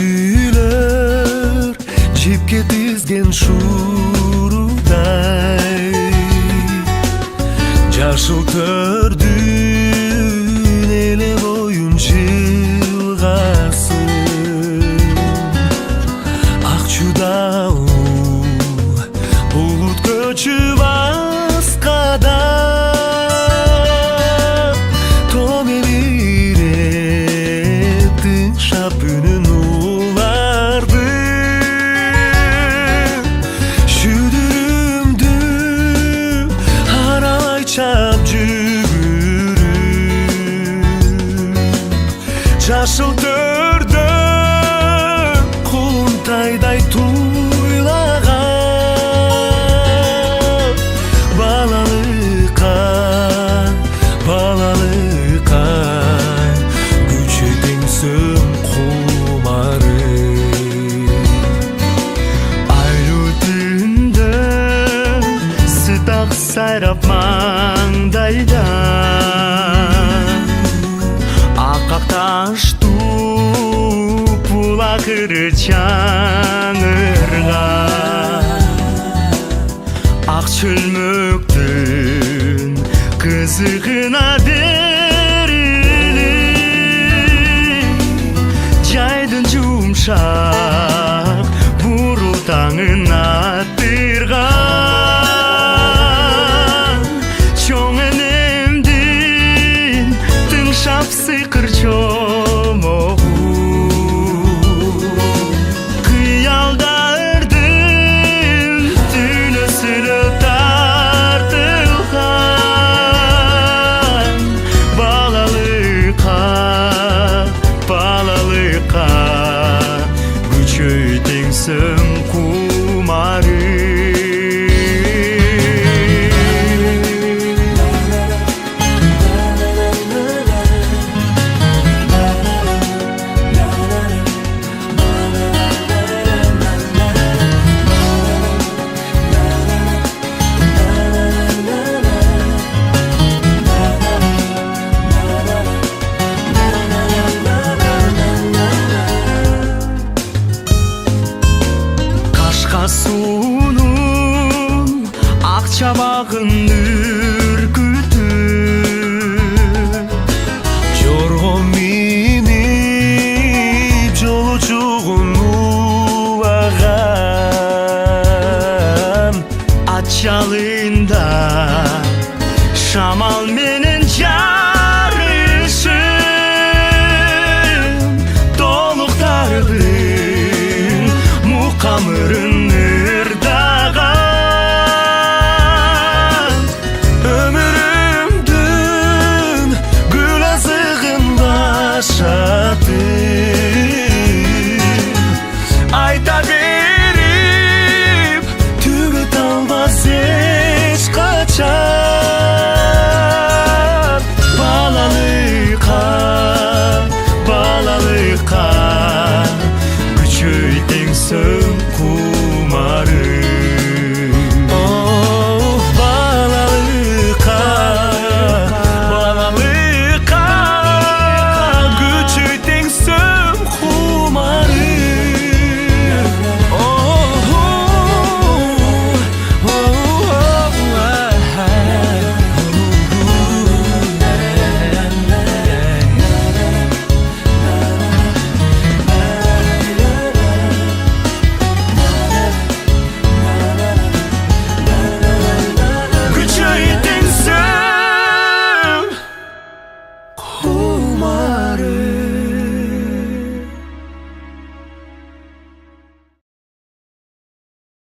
Күйлөр жипке тизген шуурудай жашыл төрдүн эле боюн жылгасын ак чудау булут көчүп аскада томе биретин шапүнүн уларды шүдүрүмдү аралай чап жашыл төрдөн кулунтайдай туйлаган балалыкка күчү теңсөм кумары айлуу түндө сыдак сайрап маңдайда таштуу булакыры чаңырган ак чөлмөктүн кызыгына берилип жайдын жумшак бурултаңын аттырган чоң энемдин тыңшап сыйкыр теңсөм кумары суунун ак чабагын